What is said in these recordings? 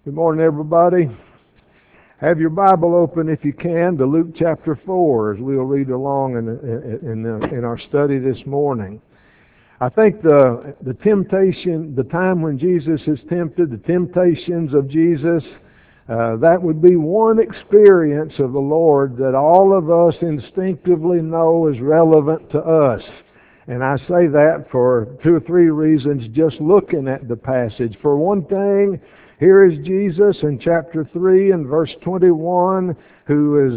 Good morning, everybody. Have your Bible open, if you can, to Luke chapter 4, as we'll read along in our study this morning. I think the temptation, the time when Jesus is tempted, the temptations of Jesus, that would be one experience of the Lord that all of us instinctively know is relevant to us. And I say that for two or three reasons, just looking at the passage. For one thing, here is Jesus in chapter 3 and verse 21, who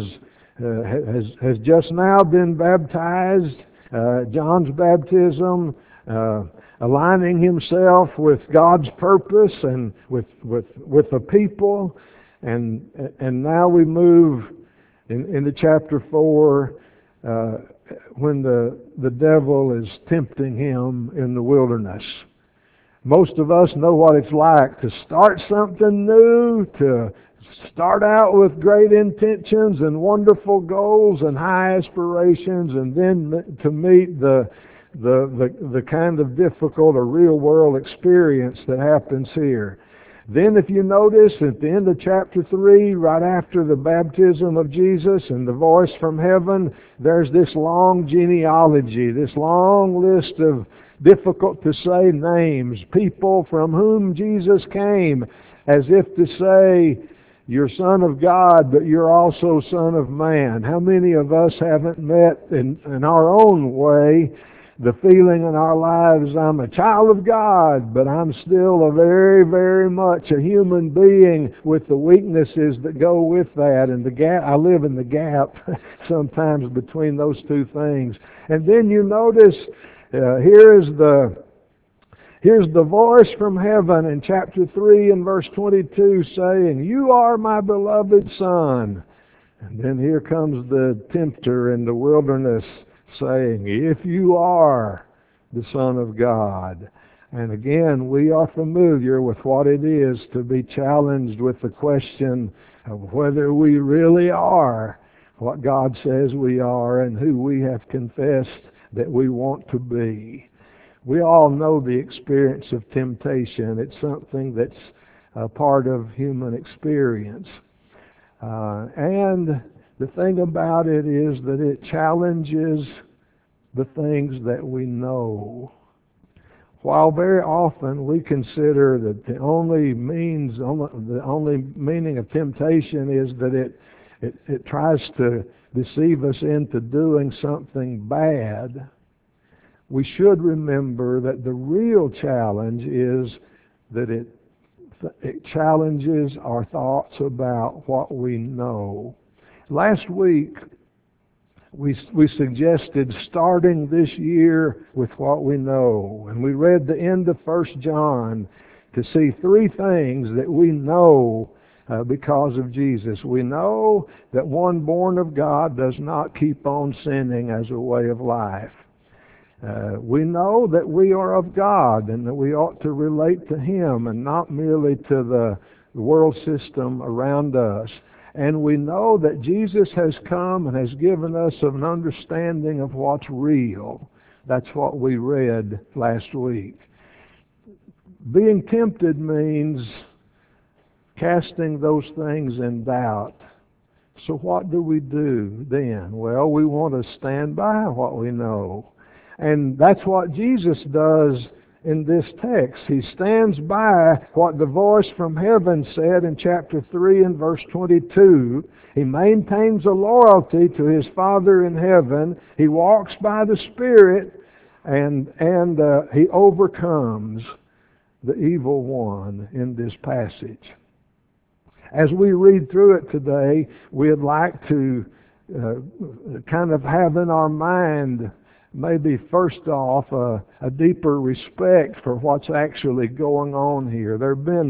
has just now been baptized, John's baptism, aligning himself with God's purpose and with the people. And now we move into chapter 4, when the devil is tempting him in the wilderness. Most of us know what it's like to start something new, to start out with great intentions and wonderful goals and high aspirations, and then to meet the kind of difficult or real world experience that happens here. Then if you notice at the end of chapter 3, right after the baptism of Jesus and the voice from heaven, there's this long genealogy, this long list of difficult to say names, people from whom Jesus came, as if to say, you're Son of God, but you're also Son of Man. How many of us haven't met in our own way the feeling in our lives, I'm a child of God, but I'm still a very, very much a human being with the weaknesses that go with that, and the gap. I live in the gap sometimes between those two things. And then you notice here's the voice from heaven in chapter 3 and verse 22 saying, "You are my beloved Son." And then here comes the tempter in the wilderness saying, "If you are the Son of God." And again, we are familiar with what it is to be challenged with the question of whether we really are what God says we are and who we have confessed that we want to be. We all know the experience of temptation. It's something that's a part of human experience. And the thing about it is that it challenges the things that we know. While very often we consider that the only meaning of temptation is that it tries to deceive us into doing something bad, we should remember that the real challenge is that it challenges our thoughts about what we know. Last week, we suggested starting this year with what we know. And we read the end of 1 John to see three things that we know because of Jesus. We know that one born of God does not keep on sinning as a way of life. We know that we are of God and that we ought to relate to Him and not merely to the world system around us. And we know that Jesus has come and has given us an understanding of what's real. That's what we read last week. Being tempted means casting those things in doubt. So what do we do then? Well, we want to stand by what we know. And that's what Jesus does in this text. He stands by what the voice from heaven said in chapter 3 and verse 22. He maintains a loyalty to his Father in heaven. He walks by the Spirit, and he overcomes the evil one in this passage. As we read through it today, we'd like to kind of have in our mind maybe first off a deeper respect for what's actually going on here. There have been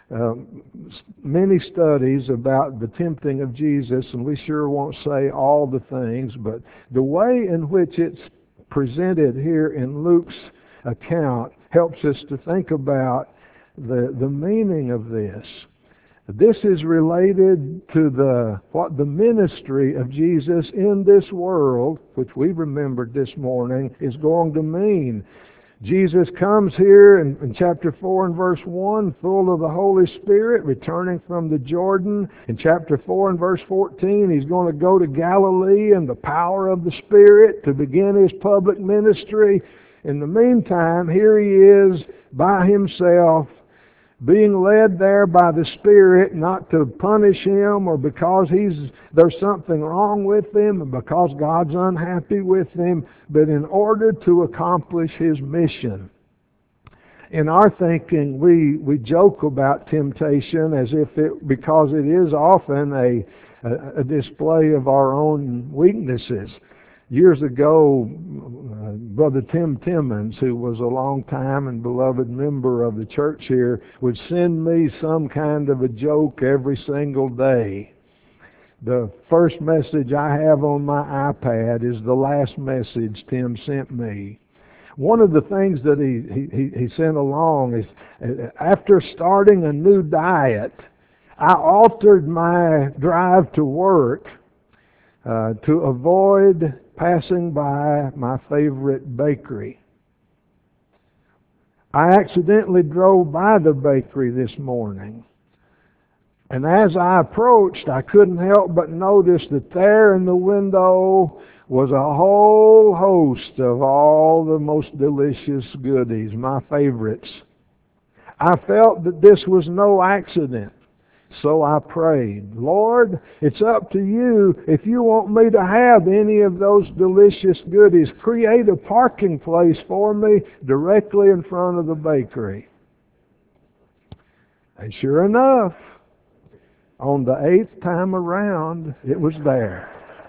many studies about the tempting of Jesus, and we sure won't say all the things, but the way in which it's presented here in Luke's account helps us to think about the meaning of this. This is related to what the ministry of Jesus in this world, which we remembered this morning, is going to mean. Jesus comes here in chapter 4 and verse 1, full of the Holy Spirit, returning from the Jordan. In chapter 4 and verse 14, he's going to go to Galilee in the power of the Spirit to begin his public ministry. In the meantime, here he is by himself, being led there by the Spirit, not to punish him or because there's something wrong with him or because God's unhappy with him, but in order to accomplish his mission. In our thinking, we joke about temptation as if because it is often a display of our own weaknesses. Years ago, Brother Tim Timmons, who was a long-time and beloved member of the church here, would send me some kind of a joke every single day. The first message I have on my iPad is the last message Tim sent me. One of the things that he sent along is, after starting a new diet, I altered my drive to work to avoid passing by my favorite bakery. I accidentally drove by the bakery this morning. And as I approached, I couldn't help but notice that there in the window was a whole host of all the most delicious goodies, my favorites. I felt that this was no accident. So I prayed, Lord, it's up to you. If you want me to have any of those delicious goodies, create a parking place for me directly in front of the bakery. And sure enough, on the 8th time around, it was there.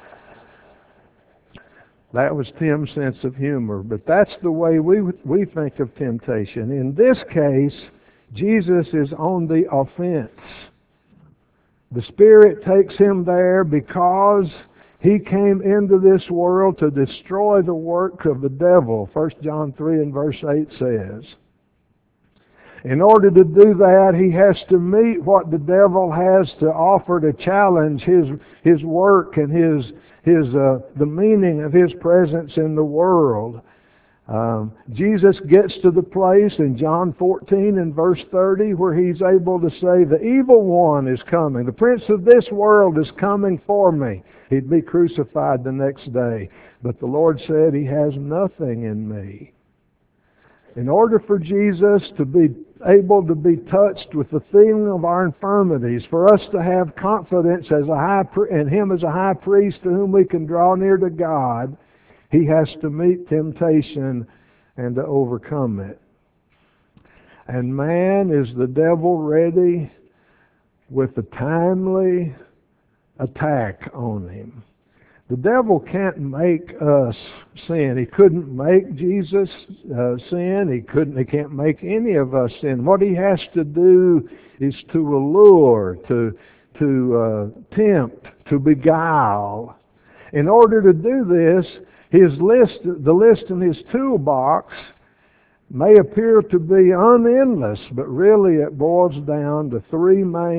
That was Tim's sense of humor, but that's the way we think of temptation. In this case, Jesus is on the offense. The Spirit takes him there because he came into this world to destroy the work of the devil. 1 John 3 and verse 8 says. In order to do that, he has to meet what the devil has to offer to challenge his work and the meaning of his presence in the world. Jesus gets to the place in John 14 and verse 30 where he's able to say, the evil one is coming. The prince of this world is coming for me. He'd be crucified the next day. But the Lord said, he has nothing in me. In order for Jesus to be able to be touched with the feeling of our infirmities, for us to have confidence in him as a high priest to whom we can draw near to God, he has to meet temptation and to overcome it. And man, is the devil ready with a timely attack on him. The devil can't make us sin. He couldn't make Jesus sin. He can't make any of us sin. What he has to do is to allure, to tempt, to beguile. In order to do this, the list in his toolbox may appear to be unendless, but really it boils down to three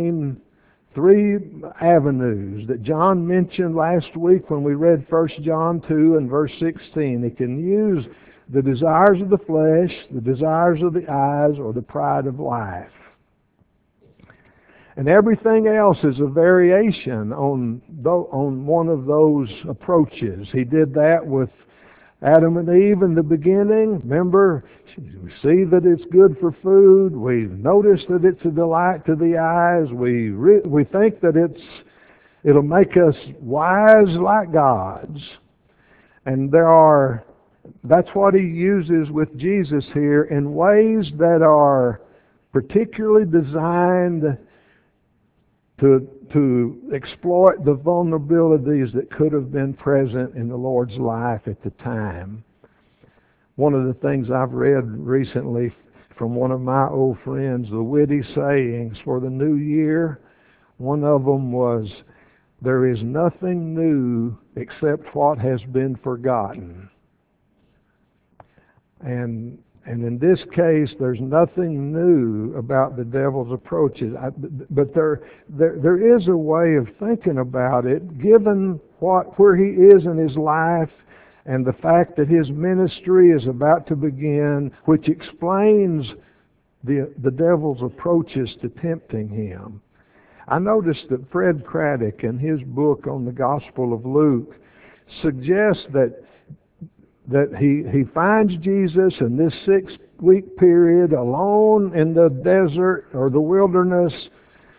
avenues that John mentioned last week when we read 1 John 2 and verse 16. He can use the desires of the flesh, the desires of the eyes, or the pride of life. And everything else is a variation on one of those approaches. He did that with Adam and Eve in the beginning. Remember, we see that it's good for food. We notice that it's a delight to the eyes. We think that it'll make us wise like gods. And that's what he uses with Jesus here in ways that are particularly designed to exploit the vulnerabilities that could have been present in the Lord's life at the time. One of the things I've read recently from one of my old friends, the witty sayings for the new year, one of them was, there is nothing new except what has been forgotten. And in this case, there's nothing new about the devil's approaches. But there is a way of thinking about it, given where he is in his life and the fact that his ministry is about to begin, which explains the devil's approaches to tempting him. I noticed that Fred Craddock, in his book on the Gospel of Luke, suggests that he finds Jesus in this 6-week period alone in the desert or the wilderness,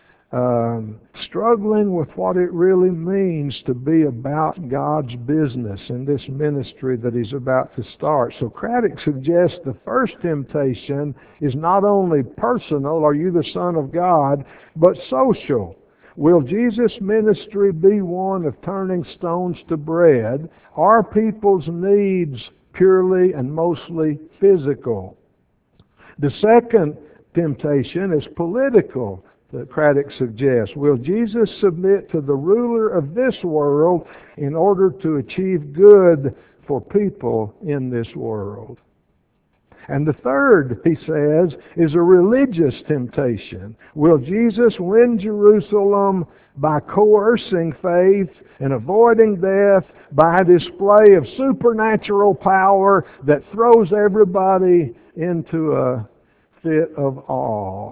struggling with what it really means to be about God's business in this ministry that he's about to start. So Craddock suggests the first temptation is not only personal, are you the Son of God, but social. Will Jesus' ministry be one of turning stones to bread? Are people's needs purely and mostly physical? The second temptation is political, that Craddock suggests. Will Jesus submit to the ruler of this world in order to achieve good for people in this world? And the third, he says, is a religious temptation. Will Jesus win Jerusalem by coercing faith and avoiding death by a display of supernatural power that throws everybody into a fit of awe?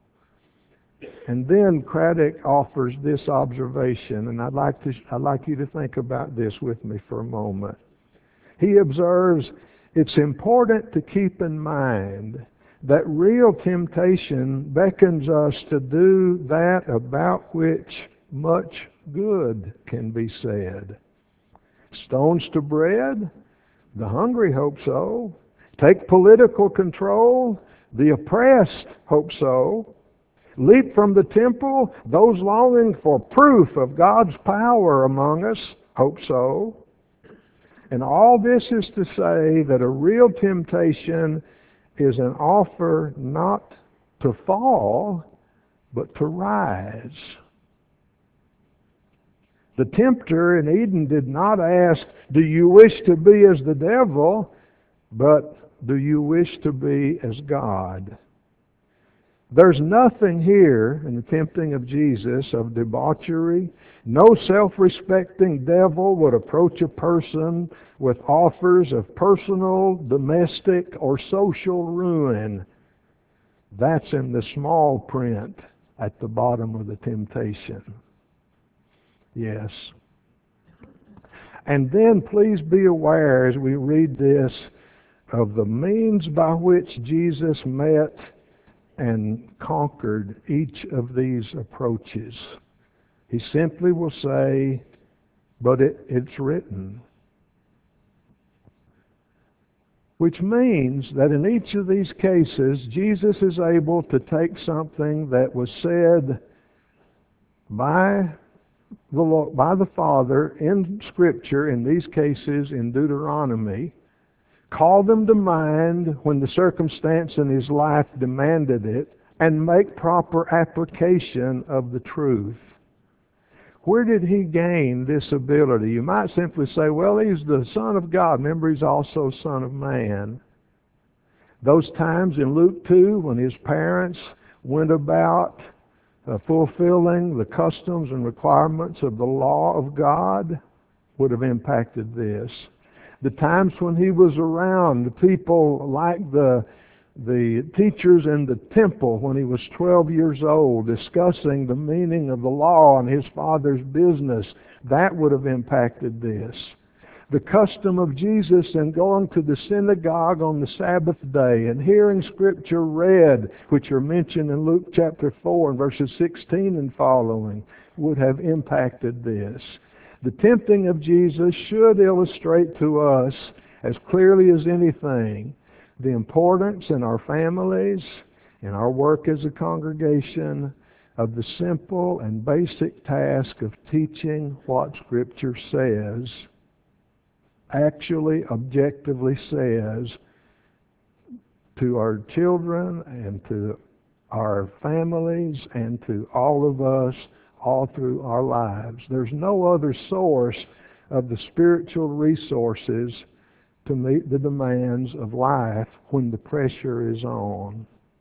And then Craddock offers this observation, and I'd like you to think about this with me for a moment. He observes, it's important to keep in mind that real temptation beckons us to do that about which much good can be said. Stones to bread? The hungry hope so. Take political control? The oppressed hope so. Leap from the temple? Those longing for proof of God's power among us hope so. And all this is to say that a real temptation is an offer not to fall, but to rise. The tempter in Eden did not ask, do you wish to be as the devil, but do you wish to be as God? There's nothing here in the tempting of Jesus of debauchery. No self-respecting devil would approach a person with offers of personal, domestic, or social ruin. That's in the small print at the bottom of the temptation. Yes. And then please be aware as we read this of the means by which Jesus met and conquered each of these approaches. He simply will say, but it's written. Which means that in each of these cases, Jesus is able to take something that was said by the Father in Scripture, in these cases in Deuteronomy, call them to mind when the circumstance in his life demanded it, and make proper application of the truth. Where did he gain this ability? You might simply say, well, he's the Son of God. Remember, he's also Son of Man. Those times in Luke 2 when his parents went about fulfilling the customs and requirements of the law of God would have impacted this. The times when he was around the people like the teachers in the temple when he was 12 years old, discussing the meaning of the law and his father's business, that would have impacted this. The custom of Jesus in going to the synagogue on the Sabbath day and hearing Scripture read, which are mentioned in Luke chapter 4 and verses 16 and following, would have impacted this. The tempting of Jesus should illustrate to us, as clearly as anything, the importance in our families, in our work as a congregation, of the simple and basic task of teaching what Scripture says, actually objectively says, to our children and to our families and to all of us all through our lives. There's no other source of the spiritual resources to meet the demands of life when the pressure is on.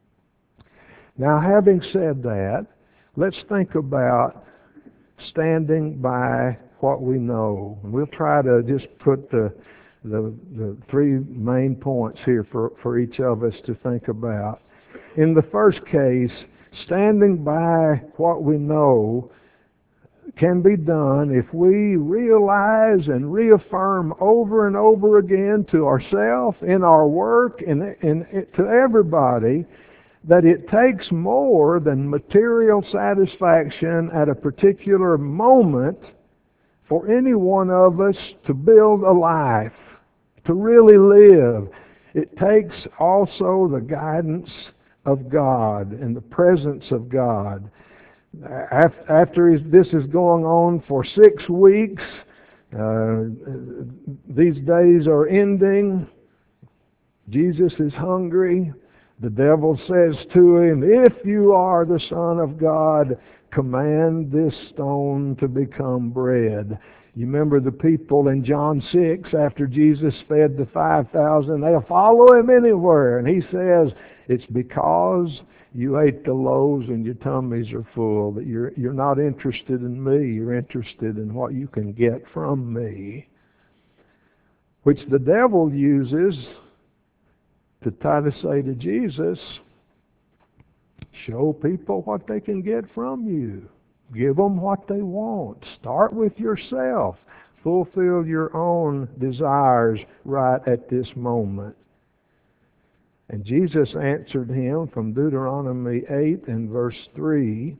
Now, having said that, let's think about standing by what we know. And we'll try to just put the the three main points here for each of us to think about. In the first case, standing by what we know can be done if we realize and reaffirm over and over again to ourselves, in our work, and to everybody, that it takes more than material satisfaction at a particular moment for any one of us to build a life, to really live. It takes also the guidance of God and the presence of God. After this is going on for 6 weeks, these days are ending. Jesus is hungry. The devil says to him, "If you are the Son of God, command this stone to become bread." You remember the people in John 6, after Jesus fed the 5,000, they'll follow him anywhere. And he says, "It's because you ate the loaves and your tummies are full that you're not interested in me. You're interested in what you can get from me." Which the devil uses to try to say to Jesus, show people what they can get from you. Give them what they want. Start with yourself. Fulfill your own desires right at this moment. And Jesus answered him from Deuteronomy 8 and verse 3,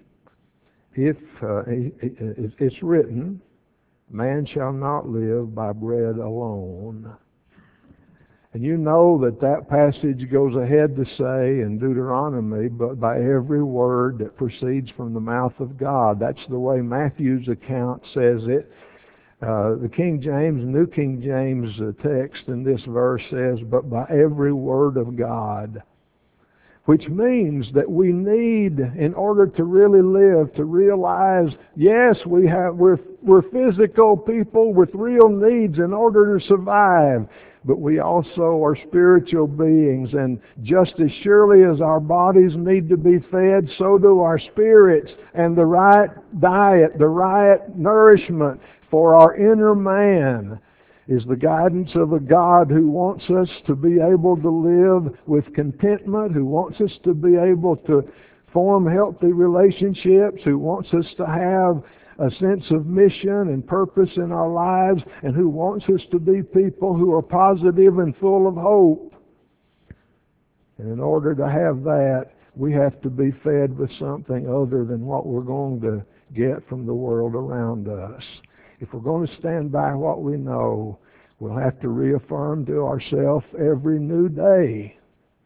it's written, "Man shall not live by bread alone." And you know that passage goes ahead to say in Deuteronomy, but by every word that proceeds from the mouth of God. That's the way Matthew's account says it. The King James, New King James text in this verse says, but by every word of God. Which means that we need, in order to really live, to realize, yes, we're physical people with real needs in order to survive, but we also are spiritual beings, and just as surely as our bodies need to be fed, so do our spirits, and the right diet, the right nourishment for our inner man is the guidance of a God who wants us to be able to live with contentment, who wants us to be able to form healthy relationships, who wants us to have a sense of mission and purpose in our lives, and who wants us to be people who are positive and full of hope. And in order to have that, we have to be fed with something other than what we're going to get from the world around us. If we're going to stand by what we know, we'll have to reaffirm to ourselves every new day,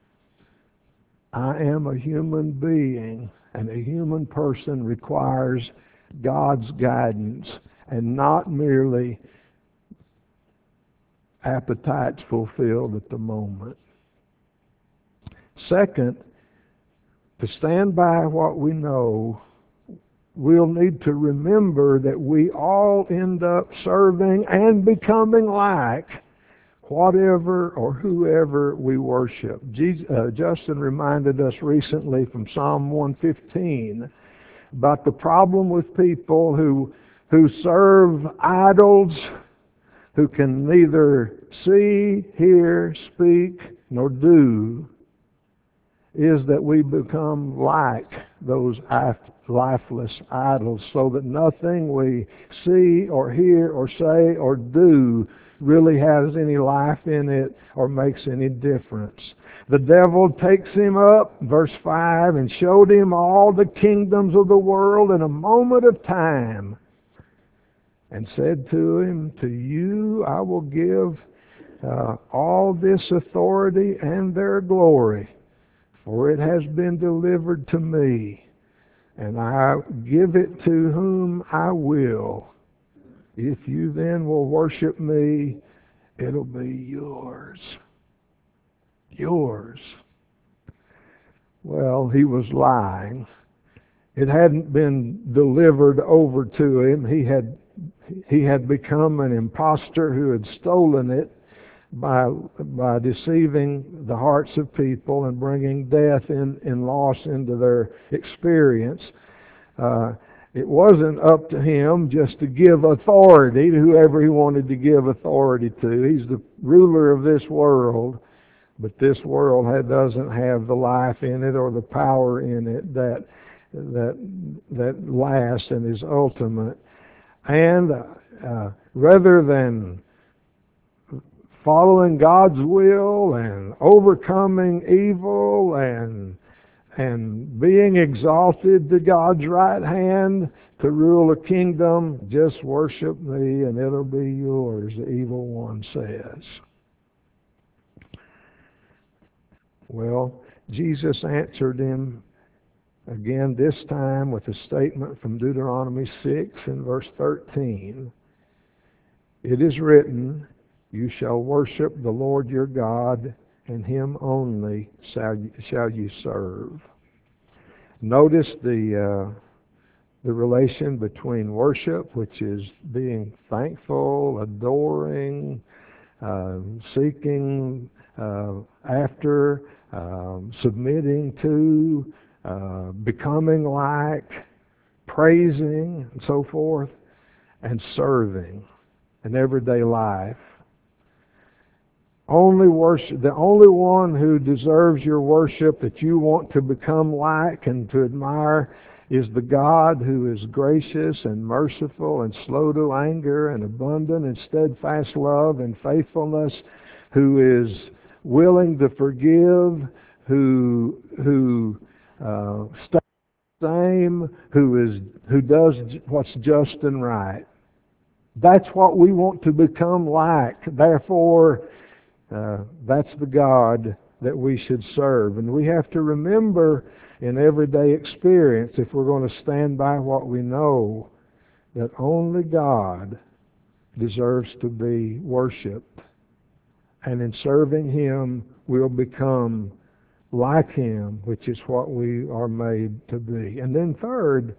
I am a human being, and a human person requires God's guidance and not merely appetites fulfilled at the moment. Second, to stand by what we know, we'll need to remember that we all end up serving and becoming like whatever or whoever we worship. Justin reminded us recently from Psalm 115 about the problem with people who serve idols, who can neither see, hear, speak, nor do, is that we become like those lifeless idols, so that nothing we see or hear or say or do really has any life in it or makes any difference. The devil takes him up, verse 5, and showed him all the kingdoms of the world in a moment of time, and said to him, to you I will give all this authority and their glory, for it has been delivered to me, and I give it to whom I will. If you then will worship me, it'll be yours. Yours. Well, he was lying. It hadn't been delivered over to him. He had become an imposter who had stolen it by deceiving the hearts of people and bringing death and loss into their experience. It wasn't up to him just to give authority to whoever he wanted to give authority to. He's the ruler of this world, but this world doesn't have the life in it or the power in it that lasts and is ultimate. And rather than following God's will and overcoming evil and being exalted to God's right hand to rule a kingdom, just worship me and it'll be yours, the evil one says. Well, Jesus answered him again, this time with a statement from Deuteronomy 6 and verse 13. It is written, you shall worship the Lord your God, and him only shall you serve. Notice the relation between worship, which is being thankful, adoring, seeking after, submitting to, becoming like, praising, and so forth, and serving in everyday life. Only worship, the only one who deserves your worship that you want to become like and to admire is the God who is gracious and merciful and slow to anger and abundant in steadfast love and faithfulness, who is willing to forgive, who stays the same, who does what's just and right. That's what we want to become like. Therefore, that's the God that we should serve. And we have to remember in everyday experience, if we're going to stand by what we know, that only God deserves to be worshiped. And in serving him, we'll become like him, which is what we are made to be. And then third,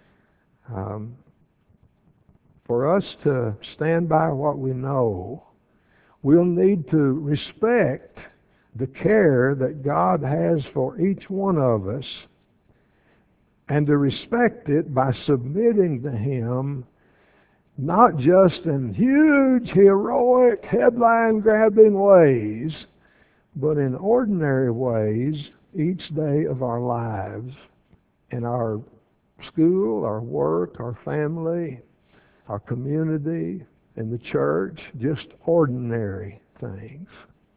for us to stand by what we know, we'll need to respect the care that God has for each one of us, and to respect it by submitting to him, not just in huge, heroic, headline-grabbing ways, but in ordinary ways each day of our lives, in our school, our work, our family, our community, in the church, just ordinary things.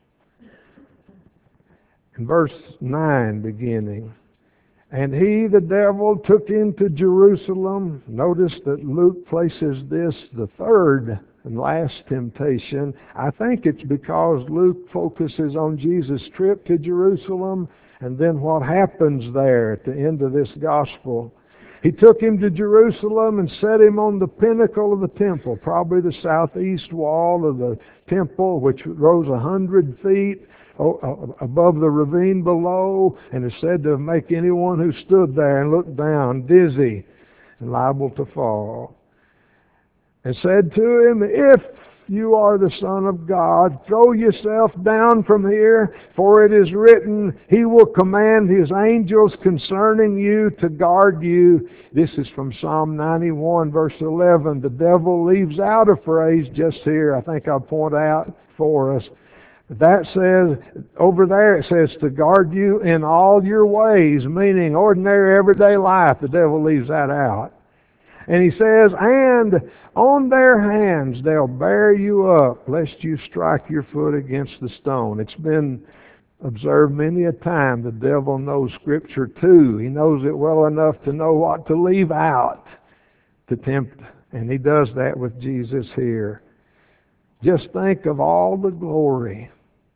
In verse 9 beginning, and he, the devil, took him to Jerusalem. Notice that Luke places this, the third and last temptation. I think it's because Luke focuses on Jesus' trip to Jerusalem and then what happens there at the end of this gospel. He took him to Jerusalem and set him on the pinnacle of the temple, probably the southeast wall of the temple, which rose 100 feet above the ravine below, and is said to make anyone who stood there and looked down dizzy and liable to fall. And said to him, if you are the Son of God, throw yourself down from here, for it is written, he will command his angels concerning you to guard you. This is from Psalm 91, verse 11. The devil leaves out a phrase just here, I think I'll point out for us. That says, over there it says to guard you in all your ways, meaning ordinary everyday life. The devil leaves that out. And he says, and on their hands they'll bear you up, lest you strike your foot against the stone. It's been observed many a time the devil knows Scripture too. He knows it well enough to know what to leave out to tempt. And he does that with Jesus here. Just think of all the glory,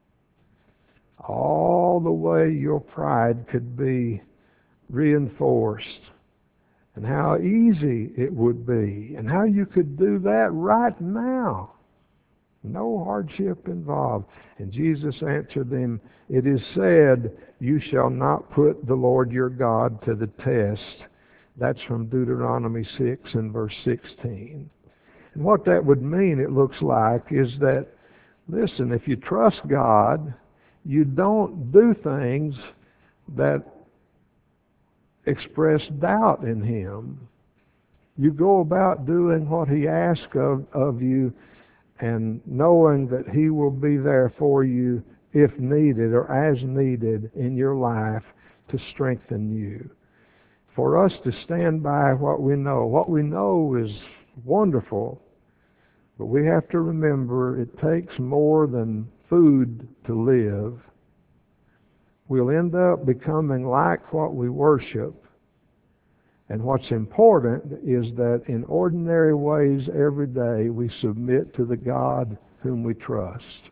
all the way your pride could be reinforced, and how easy it would be, and how you could do that right now. No hardship involved. And Jesus answered them, it is said, you shall not put the Lord your God to the test. That's from Deuteronomy 6 and verse 16. And what that would mean, it looks like, is that, listen, if you trust God, you don't do things that express doubt in him. You go about doing what He asks of you, and knowing that He will be there for you if needed or as needed in your life to strengthen you. For us to stand by what we know. What we know is wonderful, but we have to remember it takes more than food to live. We'll end up becoming like what we worship. And what's important is that in ordinary ways every day we submit to the God whom we trust.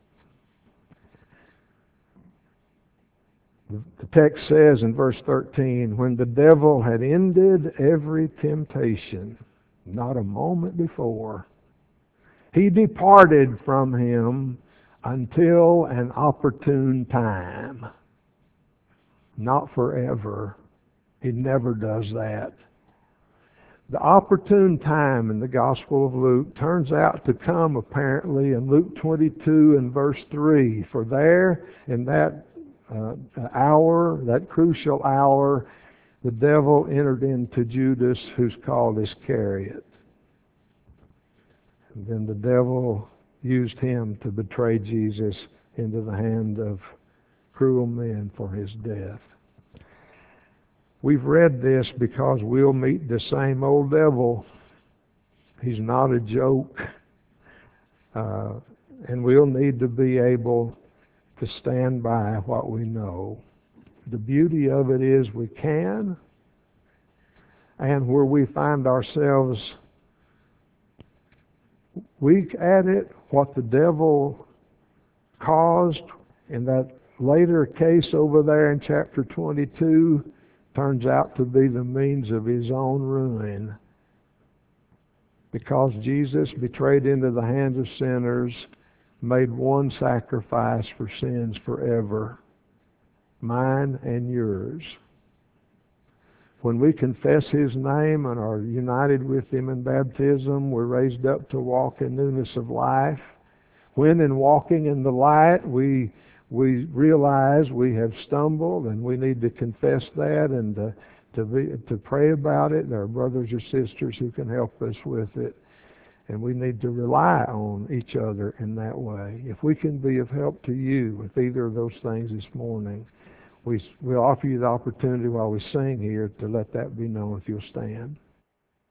The text says in verse 13, when the devil had ended every temptation, not a moment before, he departed from him until an opportune time. Not forever. He never does that. The opportune time in the Gospel of Luke turns out to come apparently in Luke 22 and verse 3. For there, in that hour, that crucial hour, the devil entered into Judas, who's called Iscariot. And then the devil used him to betray Jesus into the hand of cruel men for his death. We've read this because we'll meet the same old devil. He's not a joke. And we'll need to be able to stand by what we know. The beauty of it is we can, and where we find ourselves weak at it, what the devil caused in that later case over there in chapter 22 turns out to be the means of his own ruin. Because Jesus, betrayed into the hands of sinners, made one sacrifice for sins forever, mine and yours. When we confess His name and are united with Him in baptism, we're raised up to walk in newness of life. When in walking in the light, we realize we have stumbled and we need to confess that and to pray about it. There are brothers or sisters who can help us with it. And we need to rely on each other in that way. If we can be of help to you with either of those things this morning, we'll offer you the opportunity while we sing here to let that be known if you'll stand.